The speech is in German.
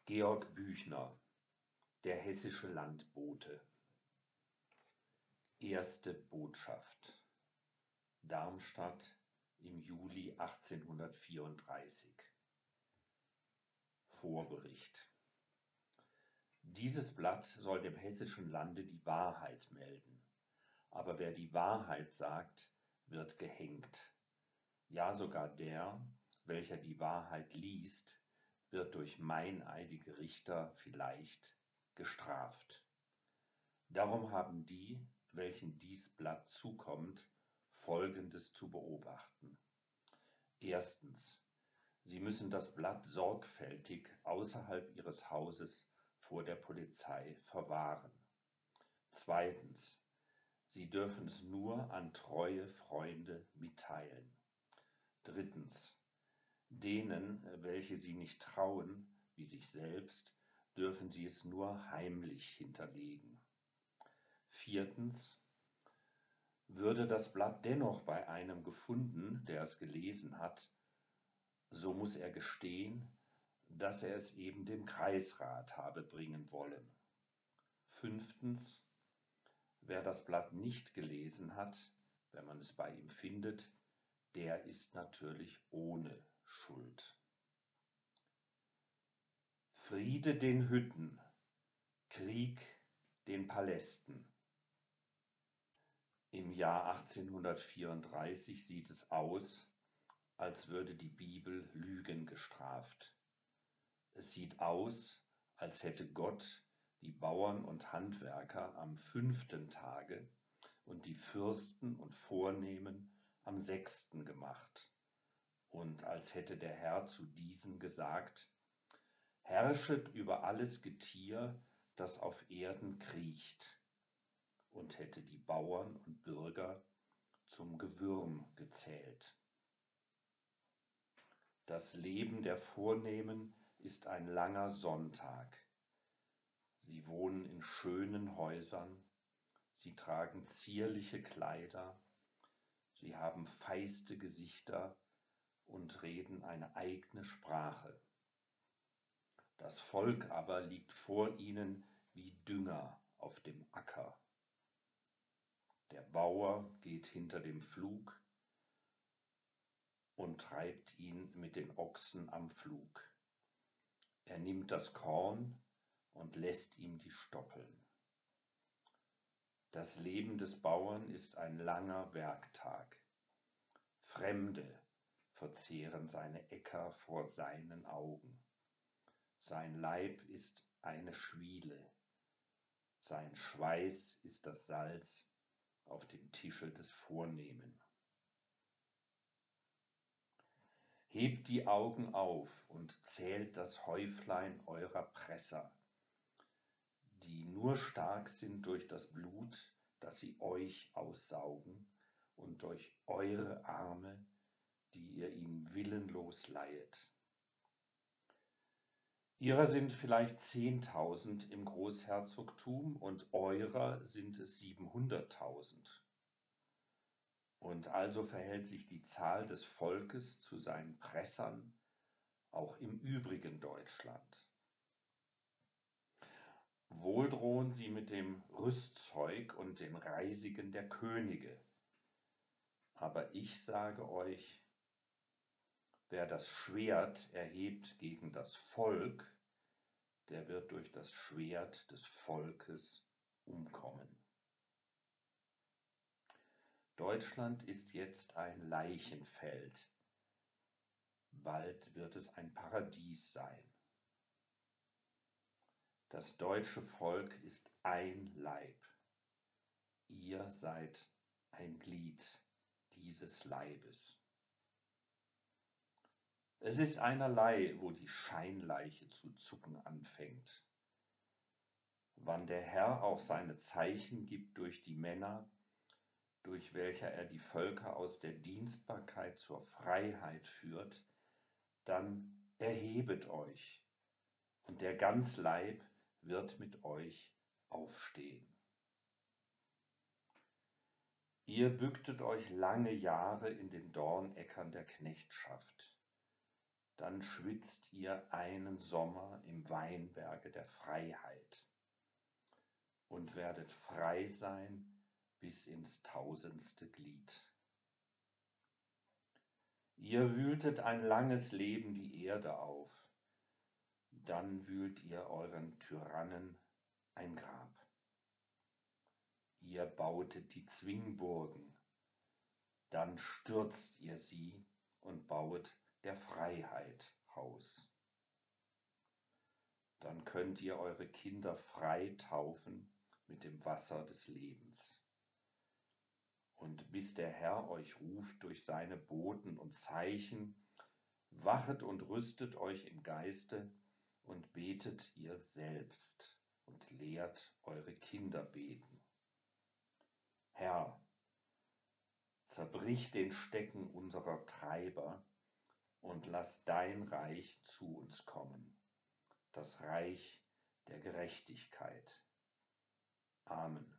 Georg Büchner, der hessische Landbote. Erste Botschaft. Darmstadt im Juli 1834. Vorbericht. Dieses Blatt soll dem hessischen Lande die Wahrheit melden. Aber wer die Wahrheit sagt, wird gehängt. Ja, sogar der, welcher die Wahrheit liest, wird durch meineidige Richter vielleicht gestraft. Darum haben die, welchen dies Blatt zukommt, Folgendes zu beobachten. Erstens. Sie müssen das Blatt sorgfältig außerhalb Ihres Hauses vor der Polizei verwahren. Zweitens. Sie dürfen es nur an treue Freunde mitteilen. Drittens. Denen, welche Sie nicht trauen, wie sich selbst, dürfen Sie es nur heimlich hinterlegen. Viertens. Würde das Blatt dennoch bei einem gefunden, der es gelesen hat, so muss er gestehen, dass er es eben dem Kreisrat habe bringen wollen. Fünftens. Wer das Blatt nicht gelesen hat, wenn man es bei ihm findet, der ist natürlich ohne Schuld. Friede den Hütten, Krieg den Palästen. Im Jahr 1834 sieht es aus, als würde die Bibel Lügen gestraft. Es sieht aus, als hätte Gott die Bauern und Handwerker am 5. Tage und die Fürsten und Vornehmen am 6. gemacht. Und als hätte der Herr zu diesen gesagt: Herrschet über alles Getier, das auf Erden kriecht, und hätte die Bauern und Bürger zum Gewürm gezählt. Das Leben der Vornehmen ist ein langer Sonntag. Sie wohnen in schönen Häusern, sie tragen zierliche Kleider, sie haben feiste Gesichter und reden eine eigene Sprache. Das Volk aber liegt vor ihnen wie Dünger auf dem Acker. Der Bauer geht hinter dem Pflug und treibt ihn mit den Ochsen am Pflug. Er nimmt das Korn und lässt ihm die Stoppeln. Das Leben des Bauern ist ein langer Werktag. Fremde verzehren seine Äcker vor seinen Augen. Sein Leib ist eine Schwiele. Sein Schweiß ist das Salz auf dem Tische des Vornehmen. Hebt die Augen auf und zählt das Häuflein eurer Presser, die nur stark sind durch das Blut, das sie euch aussaugen, und durch eure Arme, die ihr ihnen willenlos leihet. Ihrer sind vielleicht 10.000 im Großherzogtum und eurer sind es 700.000. Und also verhält sich die Zahl des Volkes zu seinen Pressern auch im übrigen Deutschland. Wohl drohen sie mit dem Rüstzeug und den Reisigen der Könige. Aber ich sage euch, wer das Schwert erhebt gegen das Volk, der wird durch das Schwert des Volkes umkommen. Deutschland ist jetzt ein Leichenfeld. Bald wird es ein Paradies sein. Das deutsche Volk ist ein Leib. Ihr seid ein Glied dieses Leibes. Es ist einerlei, wo die Scheinleiche zu zucken anfängt. Wann der Herr auch seine Zeichen gibt durch die Männer, durch welcher er die Völker aus der Dienstbarkeit zur Freiheit führt, dann erhebet euch, und der ganz Leib wird mit euch aufstehen. Ihr bücktet euch lange Jahre in den Dornäckern der Knechtschaft. dann schwitzt ihr einen Sommer im Weinberge der Freiheit und werdet frei sein bis ins tausendste Glied. Ihr wühltet ein langes Leben die Erde auf, dann wühlt ihr euren Tyrannen ein Grab. Ihr bautet die Zwingburgen, dann stürzt ihr sie und bauet der Freiheit Haus. Dann könnt ihr eure Kinder frei taufen mit dem Wasser des Lebens. Und bis der Herr euch ruft durch seine Boten und Zeichen, wachet und rüstet euch im Geiste und betet ihr selbst und lehrt eure Kinder beten. Herr, zerbrich den Stecken unserer Treiber und lass dein Reich zu uns kommen, das Reich der Gerechtigkeit. Amen.